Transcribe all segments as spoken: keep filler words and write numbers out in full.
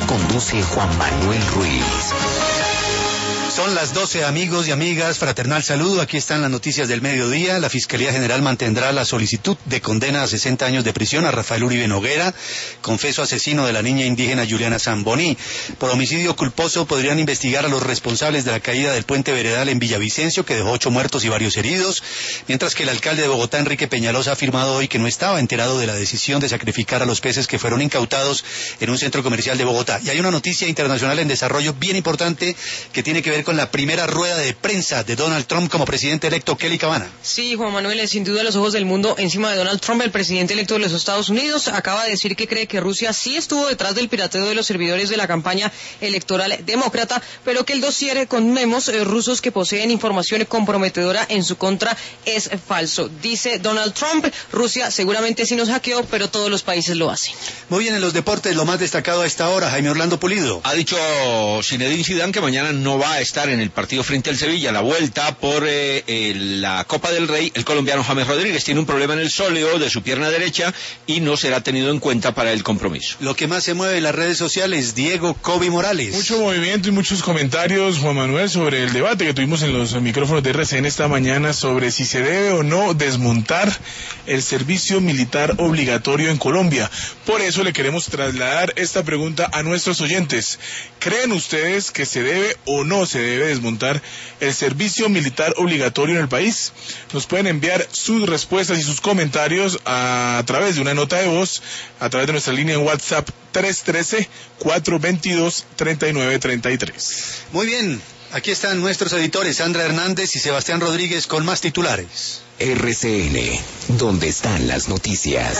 Conduce Juan Manuel Ruiz. Son las doce, amigos y amigas, fraternal saludo. Aquí están las noticias del mediodía. La Fiscalía General mantendrá la solicitud de condena a sesenta años de prisión a Rafael Uribe Noguera, confeso asesino de la niña indígena Juliana Zamboni. Por homicidio culposo podrían investigar a los responsables de la caída del puente veredal en Villavicencio, que dejó ocho muertos y varios heridos, mientras que el alcalde de Bogotá, Enrique Peñalosa, ha afirmado hoy que no estaba enterado de la decisión de sacrificar a los peces que fueron incautados en un centro comercial de Bogotá. Y hay una noticia internacional en desarrollo bien importante que tiene que ver con con la primera rueda de prensa de Donald Trump como presidente electo. Kelly Cabana. Sí, Juan Manuel, sin duda los ojos del mundo encima de Donald Trump, el presidente electo de los Estados Unidos. Acaba de decir que cree que Rusia sí estuvo detrás del pirateo de los servidores de la campaña electoral demócrata, pero que el dossier con memos eh, rusos que poseen información comprometedora en su contra es falso. Dice Donald Trump, Rusia seguramente sí nos hackeó, pero todos los países lo hacen. Muy bien, en los deportes, lo más destacado a esta hora, Jaime Orlando Pulido. Ha dicho Zinedine Zidane que mañana no va a estar en el partido frente al Sevilla, la vuelta por eh, eh, la Copa del Rey. El colombiano James Rodríguez tiene un problema en el sóleo de su pierna derecha y no será tenido en cuenta para el compromiso. Lo que más se mueve en las redes sociales, Diego Kobe Morales. Mucho movimiento y muchos comentarios, Juan Manuel, sobre el debate que tuvimos en los micrófonos de R C N esta mañana sobre si se debe o no desmontar el servicio militar obligatorio en Colombia. Por eso le queremos trasladar esta pregunta a nuestros oyentes. ¿Creen ustedes que se debe o no se debe desmontar el servicio militar obligatorio en el país? Nos pueden enviar sus respuestas y sus comentarios a, a través de una nota de voz, a través de nuestra línea en WhatsApp tres uno tres, cuatro dos dos, tres nueve tres tres. Muy bien, aquí están nuestros editores Sandra Hernández y Sebastián Rodríguez con más titulares. R C N, donde están las noticias.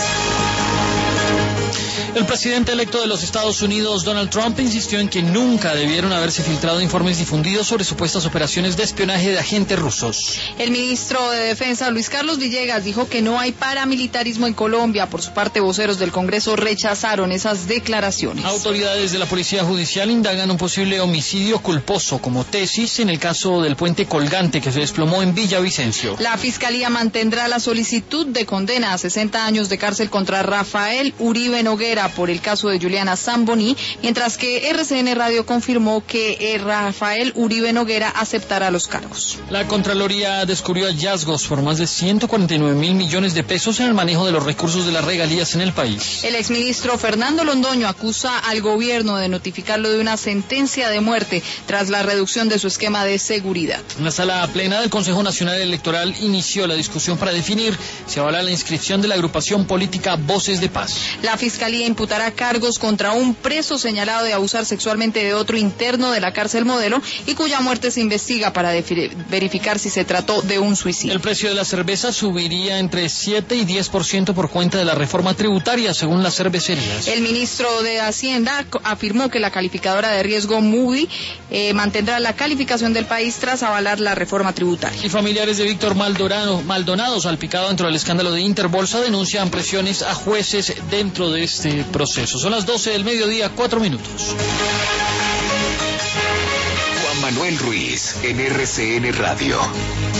El presidente electo de los Estados Unidos, Donald Trump, insistió en que nunca debieron haberse filtrado informes difundidos sobre supuestas operaciones de espionaje de agentes rusos. El ministro de Defensa, Luis Carlos Villegas, dijo que no hay paramilitarismo en Colombia. Por su parte, voceros del Congreso rechazaron esas declaraciones. Autoridades de la Policía Judicial indagan un posible homicidio culposo como tesis en el caso del puente colgante que se desplomó en Villavicencio. La Fiscalía mantendrá la solicitud de condena a sesenta años de cárcel contra Rafael Uribe Noguera por el caso de Juliana Zamboni, mientras que R C N Radio confirmó que Rafael Uribe Noguera aceptará los cargos. La Contraloría descubrió hallazgos por más de ciento cuarenta y nueve mil millones de pesos en el manejo de los recursos de las regalías en el país. El exministro Fernando Londoño acusa al gobierno de notificarlo de una sentencia de muerte tras la reducción de su esquema de seguridad. La sala plena del Consejo Nacional Electoral inició la discusión para definir si avala la inscripción de la agrupación política Voces de Paz. La Fiscalía imputará cargos contra un preso señalado de abusar sexualmente de otro interno de la cárcel Modelo y cuya muerte se investiga para verificar si se trató de un suicidio. El precio de la cerveza subiría entre siete y diez por ciento por cuenta de la reforma tributaria, según las cervecerías. El ministro de Hacienda afirmó que la calificadora de riesgo Moody eh, mantendrá la calificación del país tras avalar la reforma tributaria. Y familiares de Víctor Maldonado, Maldonado salpicado dentro del escándalo de Interbolsa, denuncian presiones a jueces dentro de este proceso. Son las doce del mediodía, cuatro minutos. Juan Manuel Ruiz en R C N Radio.